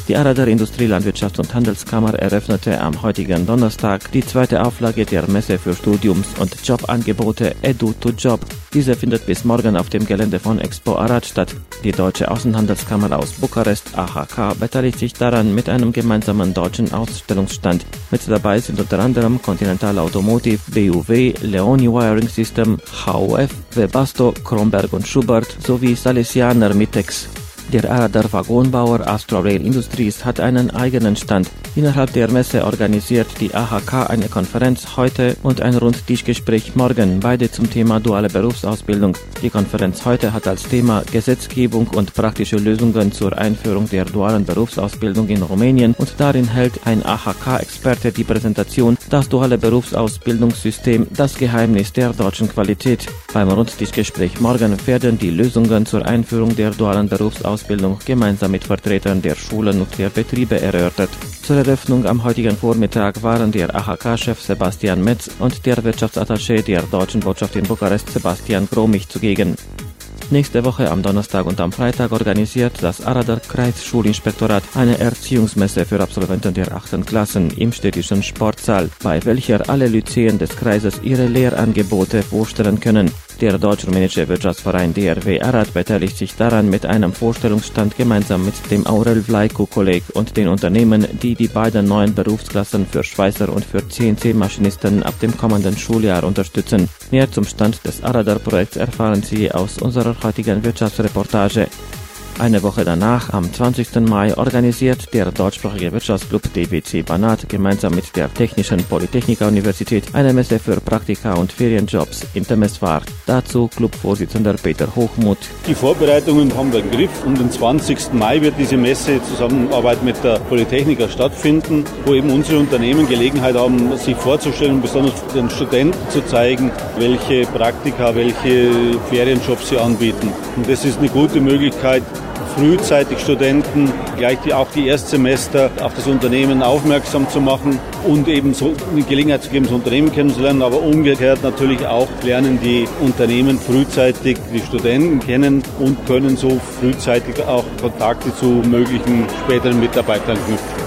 Die Arader Industrie-, Landwirtschafts- und Handelskammer eröffnete am heutigen Donnerstag die zweite Auflage der Messe für Studiums- und Jobangebote Edu2Job. Diese findet bis morgen auf dem Gelände von Expo Arad statt. Die Deutsche Außenhandelskammer aus Bukarest, AHK, beteiligt sich daran mit einem gemeinsamen deutschen Ausstellungsstand. Mit dabei sind unter anderem Continental Automotive, BUW, Leoni Wiring System, HUF, Webasto, Kronberg und Schubert sowie Salesianer Mitex. Der Arader Waggonbauer Astra Rail Industries hat einen eigenen Stand. Innerhalb der Messe organisiert die AHK eine Konferenz heute und ein Rundtischgespräch morgen, beide zum Thema duale Berufsausbildung. Die Konferenz heute hat als Thema Gesetzgebung und praktische Lösungen zur Einführung der dualen Berufsausbildung in Rumänien und darin hält ein AHK-Experte die Präsentation Das duale Berufsausbildungssystem, das Geheimnis der deutschen Qualität. Beim Rundtischgespräch morgen werden die Lösungen zur Einführung der dualen Berufsausbildung gemeinsam mit Vertretern der Schulen und der Betriebe erörtert. Zur Eröffnung am heutigen Vormittag waren der AHK-Chef Sebastian Metz und der Wirtschaftsattaché der Deutschen Botschaft in Bukarest Sebastian Gromich zugegen. Nächste Woche am Donnerstag und am Freitag organisiert das Arader Kreisschulinspektorat eine Erziehungsmesse für Absolventen der 8. Klassen im städtischen Sportsaal, bei welcher alle Lyzeen des Kreises ihre Lehrangebote vorstellen können. Der deutsch-rumänische Wirtschaftsverein DRW Arad beteiligt sich daran mit einem Vorstellungsstand gemeinsam mit dem Aurel Vlaicu Kolleg und den Unternehmen, die die beiden neuen Berufsklassen für Schweißer und für CNC-Maschinisten ab dem kommenden Schuljahr unterstützen. Mehr zum Stand des Aradar-Projekts erfahren Sie aus unserer heutigen Wirtschaftsreportage. Eine Woche danach, am 20. Mai, organisiert der deutschsprachige Wirtschaftsclub DWC Banat gemeinsam mit der Technischen Polytechnika-Universität eine Messe für Praktika und Ferienjobs in Temeswar. Dazu Clubvorsitzender Peter Hochmuth. Die Vorbereitungen haben wir im Griff. Um den 20. Mai wird diese Messe in Zusammenarbeit mit der Polytechnika stattfinden, wo eben unsere Unternehmen Gelegenheit haben, sich vorzustellen und besonders den Studenten zu zeigen, welche Praktika, welche Ferienjobs sie anbieten. Und das ist eine gute Möglichkeit, frühzeitig Studenten, gleich auch die Erstsemester auf das Unternehmen aufmerksam zu machen und eben so eine Gelegenheit zu geben, das Unternehmen kennenzulernen, aber umgekehrt natürlich auch lernen die Unternehmen frühzeitig die Studenten kennen und können so frühzeitig auch Kontakte zu möglichen späteren Mitarbeitern knüpfen.